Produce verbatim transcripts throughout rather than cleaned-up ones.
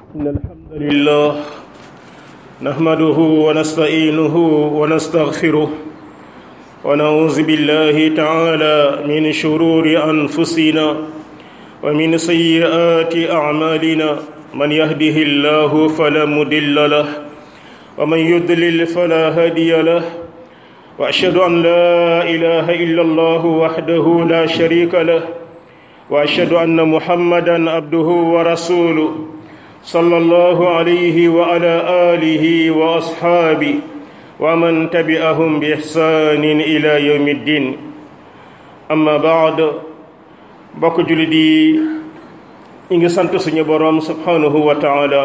إن الحمد لله نحمده ونستعينه ونستغفره ونعوذ بالله تعالى من شرور أنفسنا ومن سيئات أعمالنا من يهده الله فلا مضل له ومن يضلل فلا هادي له وأشهد أن لا إله إلا الله وحده لا شريك له وأشهد أن محمدا عبده ورسوله صلى الله عليه وعلى آله وأصحابه ومن تبعهم بإحسان إلى يوم الدين أما بعد bokk jullit yi ñi ngi sant suñu boroom subhanahu wa taala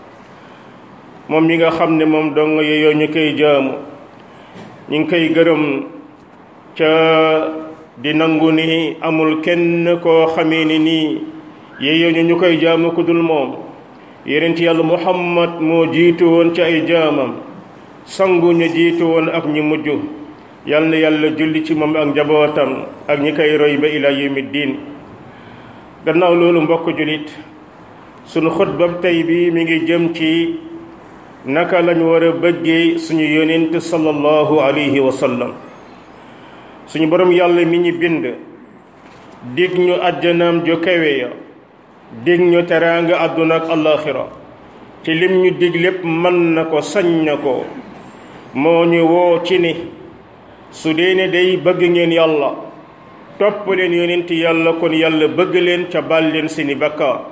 moom mi nga xam ne moom dong yeyoo ñu koy jaamu ñi ngi koy gërëm ca di nangu ni amul kenn koo xamee ni nii yeyoo ñu ñu koy jaamu ku dul moom yonent yàlla muhammad moo jiitu woon ci ay jaamam sangu ñu jiitu woon ak ñu mujj yal na yàlla julli ci moom ak njabootam ak ñi koy roy ba ila yawmi diin gannaaw loolu mbokk jullit sunu xutba tey bi mi ngi jëm ci naka lañ war a bëggee suñu yonent sallallahu alayhi wa sallam suñu borom yàlla mi ñu bind dig ñu àjjanaam ju kawe ya dig ñu teraanga àdduna ak àllaaxira ci lim ñu dig lépp mën na ko sañ na ko moo ñu woo ci ni su dee ne day bëgg ngeen yàlla topp leen yonent yàlla kon yàlla bëgg leen ca baal leen seeni bakkaar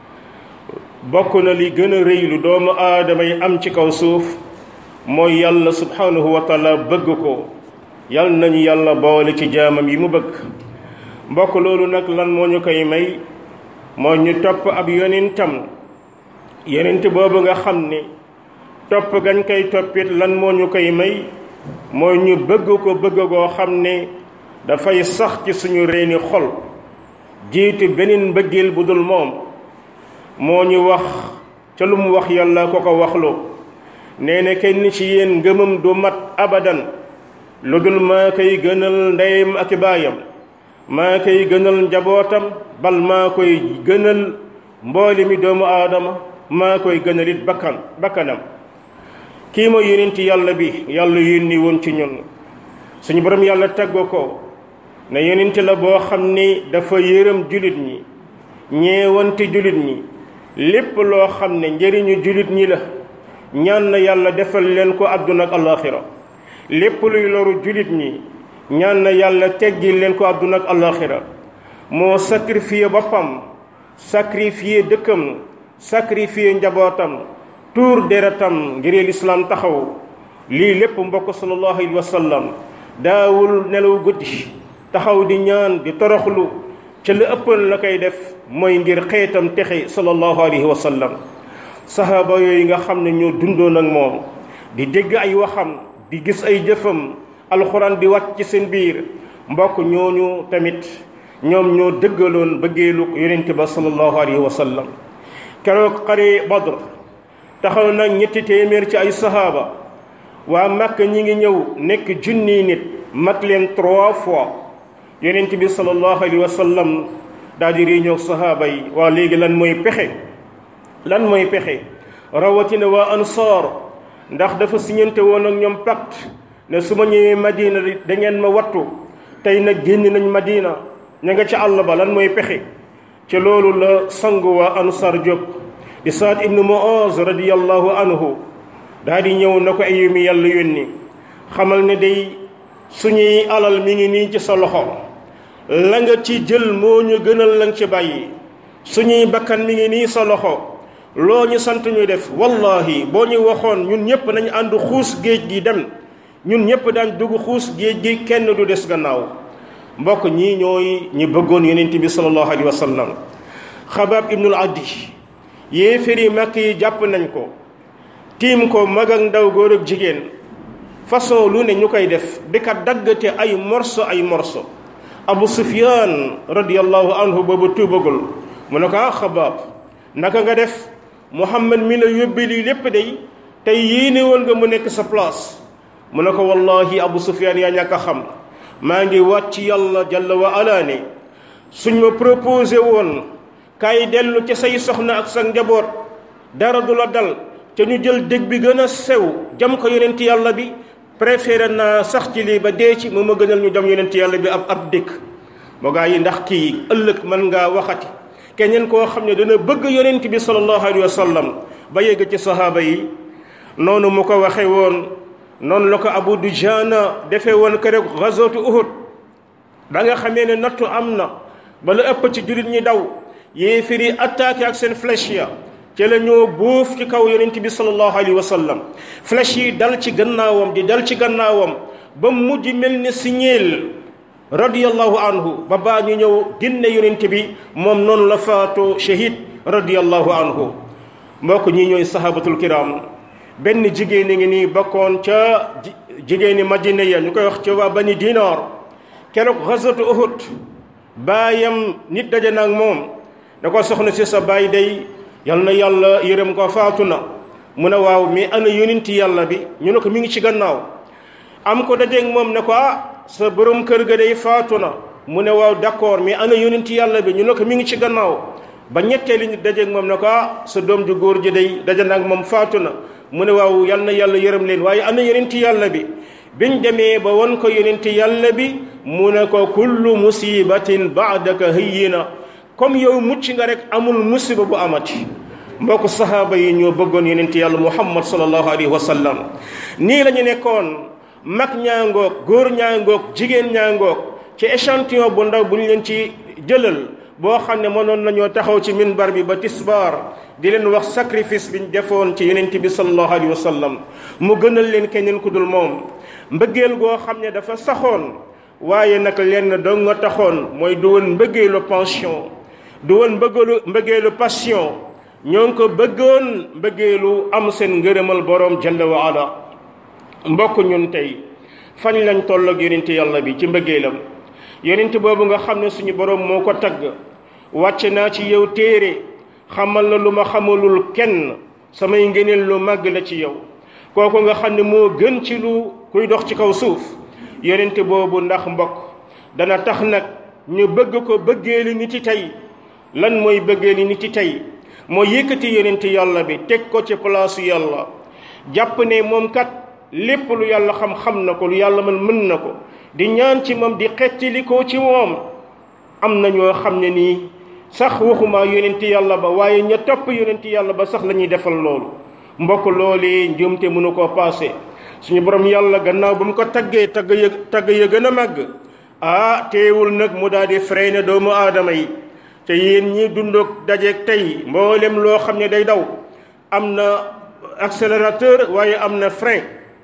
bokk na li gën a rëy lu doomu aadama yi am ci kaw suuf mooy yàlla subhanahu wa taala bëgg ko yàlla nañu yàlla boole ci jaamam yi mu bëgg mbokk loolu nag lan moo ñu koy may moo ñu topp ab yonentam yonent boobu nga xam ne topp gañ koy toppit lan moo ñu koy may mooy ñu bëgg ko bëgg goo xam ne dafay sax ci suñu reeni xol jiitu beneen mbëggeel bu dul moom moo ñu wax ca lu mu wax yàlla ko ko waxloo nee na kenn ci yéen ngëmam du mat abadan lu dul maa koy gënal ndeyam ak baayam maa koy gënal njabootam bal maa koy gënal mbooli mi doomu aadama maa koy gënalit bakkan bakkanam kii mooy yonent yàlla bi yàlla yónni woon ci ñun suñu borom yàlla taggo ko ne yonent la boo xam ni dafa yërëm julit ñi ñeewante julit ñi lépp loo xam ne njëriñu julit ñi la ñaan na yàlla defal leen ko àdduna ak alaaxira lépp luy loru julit ñi ñaan na yàlla teggil leen ko àdduna ak alaaxira moo sacrifié boppam sacrifié dëkkam sacrifié njabootam tuur deretam ngir lislaam taxaw lii lépp mbokk sallallahu alayhi wa sallam daawul nelaw guddi taxaw di ñaan di toroxlu ca la ëppoon la koy def mooy ngir xeetam texe sallallahu alayhi wa sallam sahaaba yooyu nga xam ne ñoo dundoon ak moom di dégg ay waxam di gis ay jëfam alxuraan di wàcc ci seen biir mbokk ñooñu tamit ñoom ñoo dëggaloon bëggeelu yonent ba sallallahu alayhi wa sallam keroog xare Badr taxaw nag ñetti téeméer ci ay sahaaba waa Makka ñi ngi ñëw nekk junni nit mat leen trois fois yonent bi sallallahu alayhi wa sallam daal di réunion sahaaba yi waa léegi lan mooy pexe lan mooy pexe rawatina waa ansaar ndax dafa siñante woon ak ñoom pacte ne su ma ñëwee Madina da ngeen ma wattu tey nag génn nañ Madina ña nga ca àll ba lan mooy pexe ci loolu la sangu waa ansaar jóg di Saad ibnu Muaz radiyallahu anhu daal di ñëw na ko ay mi yàlla yónni xamal ne day suñuy alal mi ngi nii ci sa loxo la nga ci jël moo ñu gënal la nga ci bàyyi suñuy bakkan mi ngi nii sa loxo loo ñu sant ñu def wallahi boo ñu waxoon ñun ñëpp nañu ànd xuus géej gi dem ñun ñëpp daan dugg xuus géej gi kenn du des gannaaw mbokk ñii ñooy ñi bëggoon yonent bi sallallahu alayhi wa sallam Xabaab ibnul Addi yéeféri Makk yi jàpp nañ ko tiim ko mag ak ndaw góor ak jigéen façon lu ne ñu koy def di ka daggate ay morso ay morso Abu Sufyaan radiyallahu anhu boobu tuubagul mu ne ko ah Xabaab naka nga def Muhammad mi la yóbbi lii lépp day tey yéene woon nga mu nekk sa place mu ne ko wallahi Abu Sufyaan yaa ñàkk a xam maa ngi waat ci yàlla jalla wa ala ne suñ ma proposé woon kaay dellu ci say soxna ak sa njaboot dara du la dal te ñu jël dég bi gën a sew jam ko yonent yàlla bi préféré naa sax ci lii ba dee ci moo ma gënal ñu jam yonent yàlla bi ab ab dëkk moo gaa yi ndax kii ëllëg mën ngaa waxati keneen koo xam ne dana bëgg yonent bi sallallahu alayhi wa sallam ba yegg ci sahaaba yi noonu mu ko waxe woon noonu la ko Abu Dujana defee woon ko rek gazwatu Uhud ba nga xamee ne nattu am na ba la ëpp ci jullit ñi daw yéefar yi attaqué ak seen flèche ya ci la ñoo buuf ci kaw yonent bi sallallahu alayhi wa sallam flèche yi dal ci gannaawam di dal ci gannaawam ba mujj mel ni siñeel radiyallahu anhu ba baa ñu ñëw génne yonent bi moom noonu la faatoo shahid radiyallahu anhu mbokk ñi ñooy sahabatul kiram benn jigéen a ngi nii bokkoon ca jigéeni Madina ya ñu koy wax ca waa Bani Dinaar keroog ghazwatu Uhud baayam nit daje na ak moom da ko soxna si sa baay day yal na yàlla yërëm ko faatu na mu ne waaw mais ana yonenti yàlla bi ñu ne ko mi ngi ci gannaaw am ko dajeeg moom ne ko ah sa borom kër ga day faatu na mu ne waaw d'accord mais ana yonenti yàlla bi ñu ne ko mi ngi ci gannaaw ba ñetteeli nit dajeeg moom ne ko ah sa doom ju góor ji day daje na ak moom faatu na mu ne waaw yal na yàlla yërëm leen waaye ana yonenti yàlla bi biñ demee ba won ko yonenti yàlla bi mu ne ko kullu musibatin ba'daka hayyina comme yow mucc nga rek amul musiba bu amati mbokk sahaaba yi ñoo bëggoon yonenti yàlla muhammad sallallahu alayhi wa sallam nii la ñu nekkoon mag ñaangoog góor ñaangoog jigéen ñaangoog ci échantillon bu ndaw bu ñu leen ci jëlal boo xam ne mënoon nañoo taxaw ci minbar bi ba tisbaar di leen wax sacrifice biñ defoon ci yonent bi sallallahu alayhi wa sallam mu gënal leen keneen ku dul moom mbëggeel goo xam ne dafa saxoon waaye nag lenn dong nga taxoon mooy du woon mbëggeelu pension du woon mbëggeelu mbëggeelu passion ñoo ngi ko bëggoon mbëggeelu am seen ngërëmal boroom jalla wa ala mbokk ñun tey fañ lañ toll ak yonent yàlla bi ci mbëggeelam yonent boobu nga xam ne suñu boroom moo ko tagg wàcce naa ci yow téere xamal la lu ma xamalul kenn samay ngëneel lu màgg la ci yow kooku nga xam ne moo gën ci lu kuy dox ci kaw suuf yonent boobu ndax mbokk dana tax nag ñu bëgg ko bëggeeli nit ci tey lan mooy bëggeeli nit ci tey moo yëkkati yonent yàlla bi teg ko ci palaasu yàlla jàpp ne moom kat lépp lu yàlla xam-xam na ko lu yàlla mën mën na ko di ñaan ci moom di xettili ko ci moom am na ñoo xam ne nii sax waxuma yonent yàlla ba waaye ña topp yonent yàlla ba sax la ñuy defal loolu mbokk loolee njuumte mënu koo paase suñu borom yàlla gannaaw ba mu ko taggee tagg ya tagg ya gën a màgg ah teewul nag mu daal di freiné doomu aadama yi te yéen ñi dundoog dajeeg tey mboolem loo xam ne day daw am na accélérateur waaye am na frein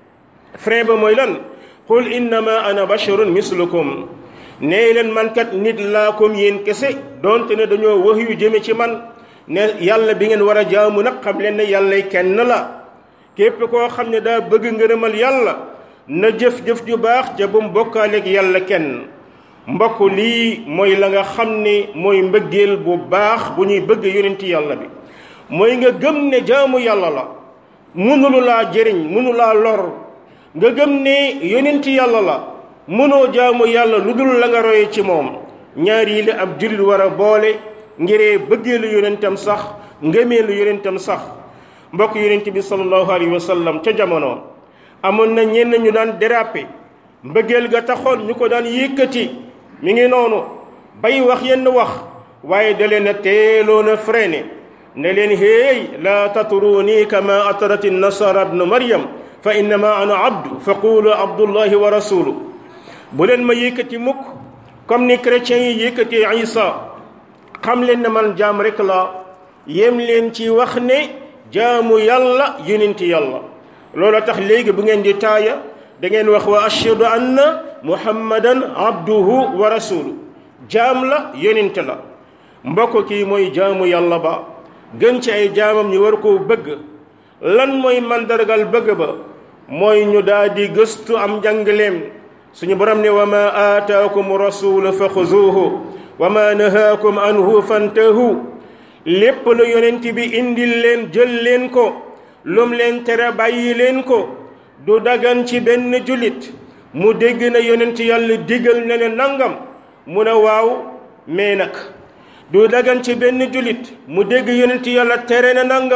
frein ba mooy lan qul innama ana basharun mislukum nee leen man kat nit laa comme yéen kese donte ne dañoo wax yu jëme ci man ne yàlla bi ngeen war a jaamu nag xam leen ne yàlla kenn la képp koo xam ne daa bëgg ngërëmal yàlla na jëf-jëf ju baax ca bu mu bokkaaleeg yàlla kenn mbokk lii mooy la nga xam ne mooy mbëggeel bu baax bu ñuy bëgg yonenti yàlla bi mooy nga gëm ne jaamu yàlla la mënulu laa jëriñ mënu laa lor nga gëm ne yonenti yàlla la mënoo jaamu yàlla lu dul la nga roye ci moom ñaar yi la ab jullit war a boole ngiree bëggeelu yonentam sax ngëmeelu yonentam sax mbokk yonent bi sallallahu alayhi wa sallam ca jamono amoon na ñenn ñu daan déraper mbëggeel ga taxoon ñu ko daan yëkkati mi ngi noonu bay wax yenn wax waaye da leen a teeloon a freiné ne leen héey laa tatruni kama atarat nasara ibnu maryam fa innama ana abdu fa qulu abdullahi wa rasulu bu leen ma yëkkati mukk comme ni chrétiens yi yëkkati isa xam leen ne man jaam rek la yem leen ci wax ne jaamu yàlla yonenti yàlla loolu tax léegi bu ngeen di taaya da ngeen wax wa ashhadu anna muhammadan abduhu wa rasulu jaam la yonent la mbokk kii mooy jaamu yàlla ba gën ci ay jaamam ñu war koo bëgg lan mooy mandargal bëgg ba mooy ñu daal di gëstu am njàngaleem suñu borom ne wa ma aataakum rasulu fa xuzuuhu wa ma nahaakum anhu fantahu lépp lu yonent bi indil leen jël leen ko lum leen tere bàyyi leen ko du dagan ci benn jullit mu dégg na yonent yàlla digal na ne nangam mu ne waaw mais nag du dagan ci benn jullit mu dégg yonent yàlla tere na nangam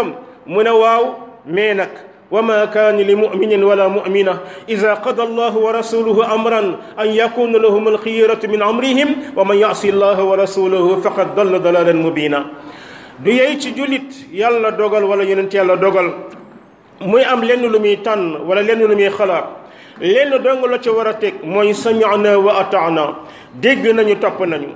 mu ne waaw mais nag wa ma kaana li muminin wala mumina ida qada allahu wa rasuluhu amran an yakuna lahum alxiyaratu min amrihim wa man yasi allaha wa rasulahu faqad dalla dalalan mubina du yey ci jullit yàlla dogal wala yonent yàlla dogal muy am lenn lu muy tànn wala lenn lu muy xalaat lenn dong la ca war a teg mooy sami'na wa ata'na dégg nañu topp nañu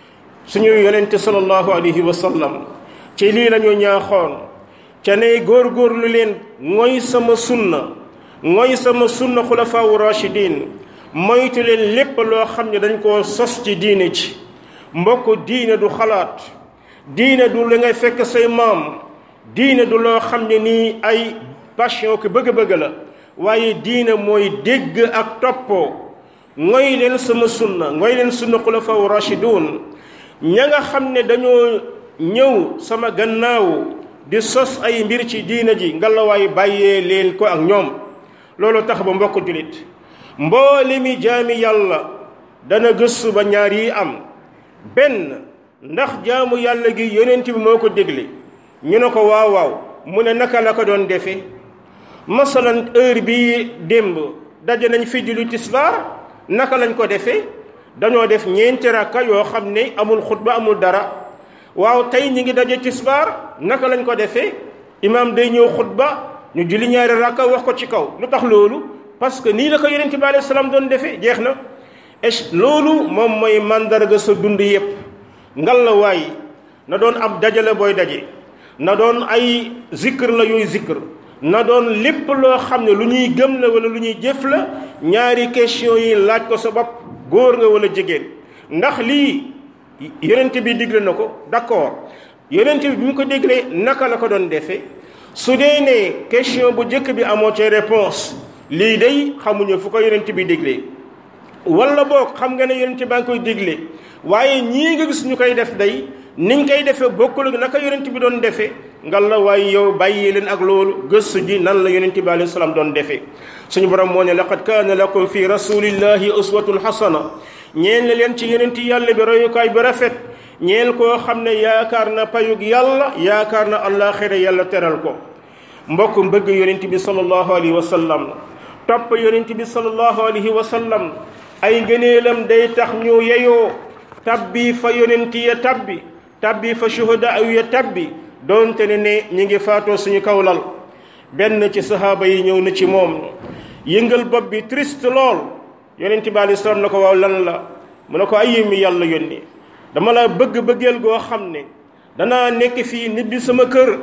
suñu yonente sallallahu alayhi wa sallam ci lii lañu ñaaxoon ca ne góorgóorlu leen mooy sama sunna mooy sama sunna xulafaawu rashidin moytu leen lépp loo xam ne dañ koo sos ci diine ji mbokk diine du xalaat diine du li ngay fekk say maam diine du loo xam ne nii ay passion ko bëgg-bëgg la waaye diine mooy dégg ak toppoo ngoy leen sama sunna ngoy leen sunna xulafaawu rashidun ña nga xam ne dañoo ñëw sama gannaaw di sos ay mbir ci diina ji ngalawaay bàyyee leen ko ak ñoom loolu tax ba mbokk julit mboole mi jaami yàlla dana gëstu ba ñaar yi am benn ndax jaamu yàlla gi yonent bi moo ko dégle ñu ne ko waaw waaw mu ne naka la ko doon defe masalan heure bi démb daje nañ fi julli tisbaar naka lañ ko defee dañoo def ñeenti rakka yoo xam ne amul xutba amul dara waaw tey ñi ngi daje tisbaar naka lañ ko defee imaam day ñëw xutba ñu julli ñaari rakka wax ko ci kaw lu tax loolu parce que nii la ko yonent bi alayhi salaam doon defee jeex na et loolu moom mooy mandarga sa dund yépp ngal la waay na doon ab dajale booy daje na doon ay zikr la yooyu zikr na doon lépp loo xam ne lu ñuy gëm la wala lu ñuy jëf la ñaari question yi laaj ko sa bopp góor nga wala jigéen ndax lii yonent bi digle na ko d'accord yonent bi bi mu ko diglee naka la ko doon defee su dee ne question bu njëkk bi amoo ci réponse lii day xamuñu fu ko yonent bi diglee wala boog xam nga ne yonent baa ngi koy diglee waaye ñii nga gis ñu koy def day niñ koy defee bokkul ak naka yonent bi doon defee ngal la waaye yow bàyyi leen ak loolu gëstu ji nan la yonent bi alayhi salaam doon defee suñu borom moo ne laqad kaana lakum fi rasulillahi uswatun hasana ñeel na leen ci yonent yàlla bi royukaay bi rafet ñeel koo xam ne yaakaar na payug yàlla yaakaar na àllaaxira yàlla teral ko mbokk mbëgg yonent bi sallallahu alayhi wa sallam topp yonent bi sallallahu alayhi wa sallam ay ngëneelam day tax ñu yeyoo tabbi fa yonent ya tabbi tabbi fa shuhada ya tabbi doonte ne ne ñi ngi faatoo suñu kawlal benn ci sahaaba yi ñëw na ci moom yëngal bopp bi triste lool yonent bi alei salaam na ko waaw lan la mu ne ko ay mi yàlla yónni dama la bëgg bëggeel goo xam ne danaa nekk fii nit bi sama kër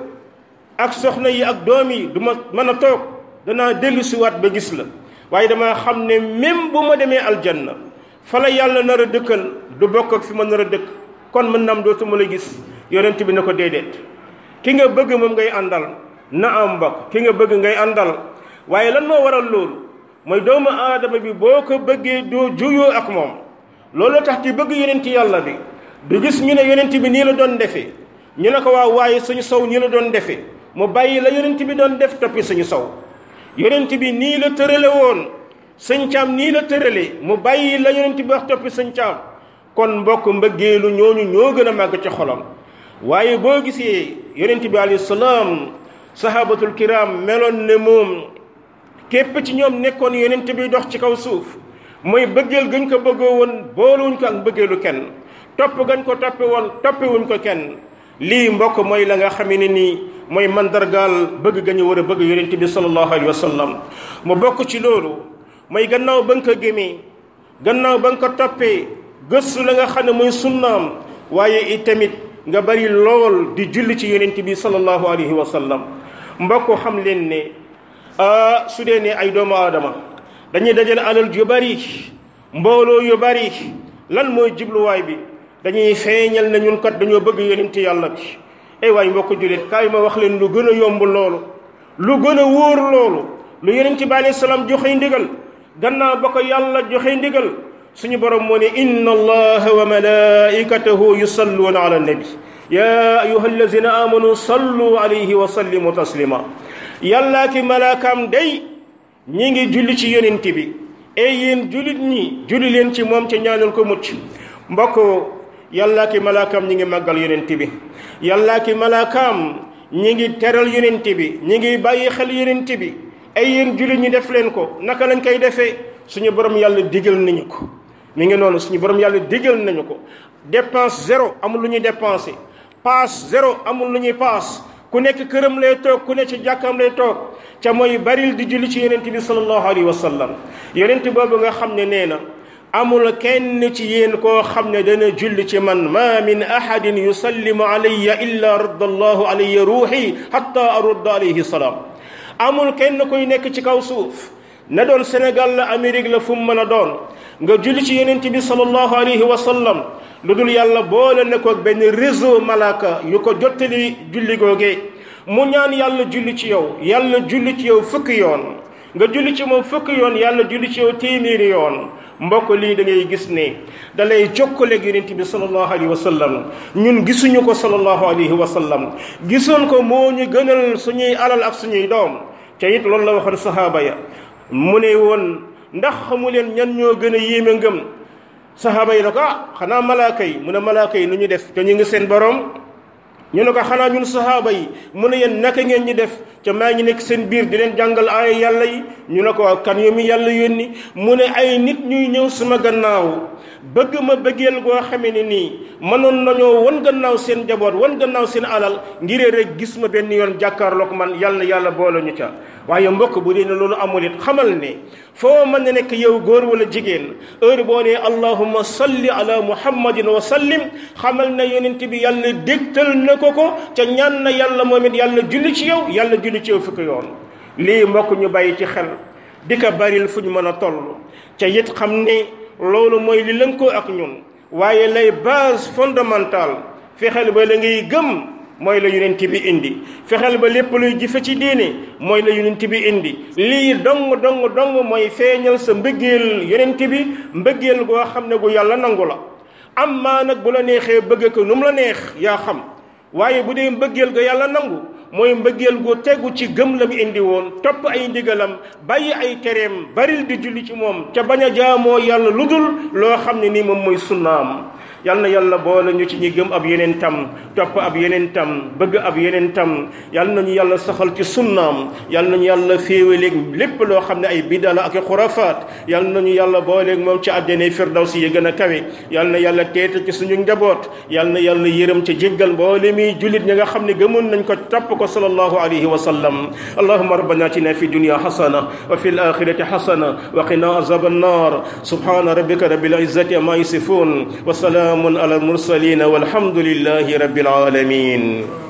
ak soxna yi ak doom yi du ma mën a toog danaa dellu siwaat ba gis la waaye dama xam ne même bu ma demee aljanna fa la yàlla nar a dëkkal du bokk ak fi ma nar a dëkk kon mën naam dootuma la gis yonent bi ne ko déedéet ki nga bëgg moom ngay àndal na am mbokk ki nga bëgg ngay àndal waaye lan moo waral loolu mooy doomu aadama bi boo ko bëggee doo juyoo ak moom loolu tax ci bëgg yonent yàlla bi du gis ñu ne yonent bi nii la doon defee ñu ne ko waaw waaye suñu sow nii la doon defee mu bàyyi la yonent bi doon def toppi suñu sow yonent bi nii la tërale woon sëñ caam nii la tërale mu bàyyi la yonent bi wax toppi sëñ caam kon mbokk mbëggeelu ñooñu ñoo gën a màgg ci xolam waaye boo gisee yonent bi alayhi salaam sahabatul kiram meloon ne moom képp ci ñoom nekkoon yonent bi dox ci kaw suuf mooy bëggeel gañ ko bëggoo woon booluwuñ ko ak bëggeelu kenn topp gañ ko toppe woon toppewuñ ko kenn lii mbokk mooy la nga xamee ne nii mooy mandargaal bëgg gañu war a bëgg yonent bi sallallahu alayhi wa sallam mu bokk ci loolu mooy gannaaw ba nga ko gémee gannaaw ba nga ko toppee gëstu la nga xam ne mooy sunnaam waaye it tamit nga bari lool di julli ci yonent bi sallallahu alayhi wa sallam mbokk xam leen ne su dee ne ay doomu aadama dañuy dajale alal yu bari mbooloo yu bari lan mooy jubluwaay bi dañuy feeñal ne ñun kat dañoo bëgg yonent yàlla bi ay waay mbokk jullit kaay ma wax leen lu gën a yomb loolu lu gën a wóor loolu lu yonent bi alayhi salaam joxe ndigal gannaaw ba ko yàlla joxe ndigal suñu borom moo ne inna allaha wa malaikatahu yusalluuna ala nabi ya ayuha allazina amanu sallu alayhi wa sallimu taslima yàllaa ki malaakaam day ñi ngi julli ci yonent bi ey yéen jullit ñi julli leen ci moom ci ñaanal ko mucc mbokk yàllaa ki malaakaam ñi ngi màggal yonent bi yàllaa ki malaakaam ñi ngi teral yonent bi ñi ngi bàyyi xel yonent bi ay yéen jullit ñi def leen ko naka lañ koy defee suñu borom yàlla digal nañu ko mi ngi noonu suñu borom yàlla digal nañu ko dépense zéro amul lu ñuy dépensé paas zéro amul lu ñuy paas ku nekk këram lay toog ku nekk ci jàkkaam lay toog ca mooy baril di julli ci yonent bi sallallahu alayhi wa sallam yonent boobu nga xam ne nee na amul kenn ci yéen koo xam ne dana julli ci man ma min ahadin yusallimu alayya illa radda allahu alayya ruuxi hatta arudda alayhi salaam amul kenn koy nekk ci kaw suuf na doon Sénégal la Amérique la fu mu mën a doon nga julli ci yonent bi sallallahu alayhi wa sallam lu dul yàlla boole na ko benn réseau malaaka yu ko jottali julli googee mu ñaan yàlla julli ci yow yàlla julli ci yow fukki yoon nga julli ci moom fukki yoon yàlla julli ci yow téeméeri yoon mbokk lii da ngay gis ne da lay jokkaleeg yonent bi sallallahu alayhi wa sallam ñun gisuñu ko sallallahu alayhi wa sallam gisoon ko moo ñu gënal suñuy alal ak suñuy doom te it loolu la waxoon sahaaba ya mu ne woon ndax xamu leen ñan ñoo gën a yéeme ngëm sahaaba yi ne ko ah xanaa malaaka yi mu ne malaaka yi nu ñu def te ñu ngi seen borom ñu ne ko xanaa ñun sahaaba yi mu ne yéen naka ngeen ñi def ca maa ngi nekk seen biir di leen jàngal aaya yàlla yi ñu ne ko waaw kan yow mi yàlla yónni mu ne ay nit ñuy ñëw sama gannaaw bëgg ma bëggeel goo xamee ne nii mënoon nañoo wan gannaaw seen jaboot wan gannaaw seen alal ngiree rek gis ma benn yoon jàkkaarloog man yàlla yàlla boole ñu ca waaye mbokk bu dee ne loolu amul it xamal ne foo mën na nekk yow góor wala jigéen heure boo nee allahumma salli ala muhammadin wa sallim xamal na yonent bi yàlla dégtal na ko ko ca ñaan na yàlla moom it yàlla julli ci yow yàlla julli ci yow fukki yoon lii mbokk ñu bàyyi ci xel di ko baril fu ñu mën a toll ca it xam ne loolu mooy li lënkoo ak ñun waaye lay base fondamentale fexeel ba la ngay gëm mooy la yonent bi indi fexeel ba lépp luy jëfe ci diine mooy la yonent bi indi lii dong dong dong mooy feeñal sa mbëggeel yonent bi mbëggeel goo xam ne gu yàlla nangu la am maa nag bu la neexee bëgg ko nu mu la neex yaa xam waaye bu dee mbëggeel ga yàlla nangu mooy mbëggeel gu tegu ci gëm la mu indi woon topp ay ndigalam bàyyi ay tereem baril di julli ci moom ca bañ a jaamoo yàlla lu dul loo xam ne nii moom mooy sunnaam yal na yàlla boole ñu ci ñi gëm ab yeneen tam topp ab yeneen tam bëgg ab yeneen tam yal nañu yàlla saxal ci sunnaam yal nañu yàlla féewaleeg lépp loo xam ne ay bidala ak xurafaat yal nañu yàlla booleeg moom ci àjjana firdawsi yi gën a kawe yal na yàlla teete ci suñu njaboot yal na yàlla yërëm ci jéggal mboole mi jullit ñi nga xam ne gëmoon nañ ko topp ko sallallahu alayhi wa sallam allahumma rabbana atina fi dunya hasana wa fil akhirati hasana wa qina azaban nar subhana rabbika rabbil izzati amma yasifun wa salamun ala al mursalin walhamdulillahi rabbil alamin